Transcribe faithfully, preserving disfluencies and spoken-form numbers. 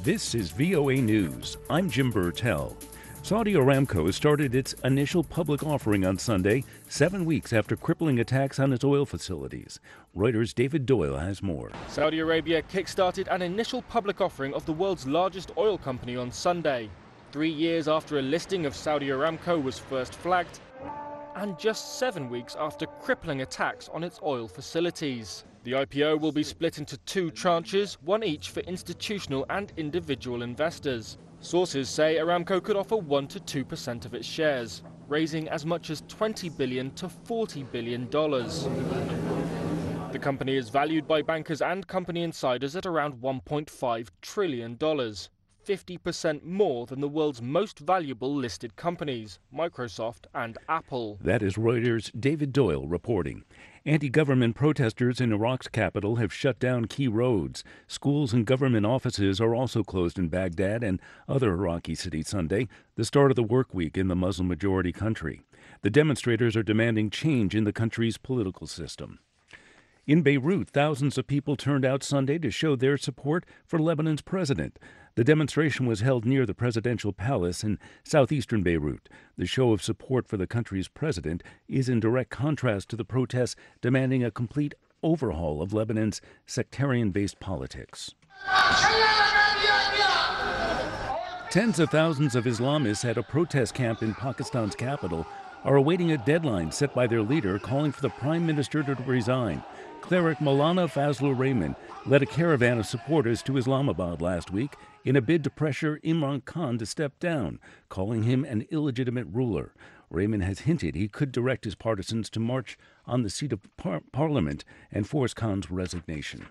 This is V O A News. I'm Jim Burtell. Saudi Aramco started its initial public offering on Sunday, seven weeks after crippling attacks on its oil facilities. Reuters' David Doyle has more. Saudi Arabia kick-started an initial public offering of the world's largest oil company on Sunday, three years after a listing of Saudi Aramco was first flagged, and just seven weeks after crippling attacks on its oil facilities. The I P O will be split into two tranches, one each for institutional and individual investors. Sources say Aramco could offer one to two percent of its shares, raising as much as twenty billion to forty billion dollars. The company is valued by bankers and company insiders at around one point five trillion dollars, fifty percent more than the world's most valuable listed companies, Microsoft and Apple. That is Reuters' David Doyle reporting. Anti-government protesters in Iraq's capital have shut down key roads. Schools and government offices are also closed in Baghdad and other Iraqi cities Sunday, the start of the work week in the Muslim-majority country. The demonstrators are demanding change in the country's political system. In Beirut, thousands of people turned out Sunday to show their support for Lebanon's president. The demonstration was held near the presidential palace in southeastern Beirut. The show of support for the country's president is in direct contrast to the protests demanding a complete overhaul of Lebanon's sectarian-based politics. Tens of thousands of Islamists at a protest camp in Pakistan's capital are awaiting a deadline set by their leader calling for the prime minister to resign. Cleric Maulana Fazlur Rahman led a caravan of supporters to Islamabad last week in a bid to pressure Imran Khan to step down, calling him an illegitimate ruler. Rahman has hinted he could direct his partisans to march on the seat of par- parliament and force Khan's resignation.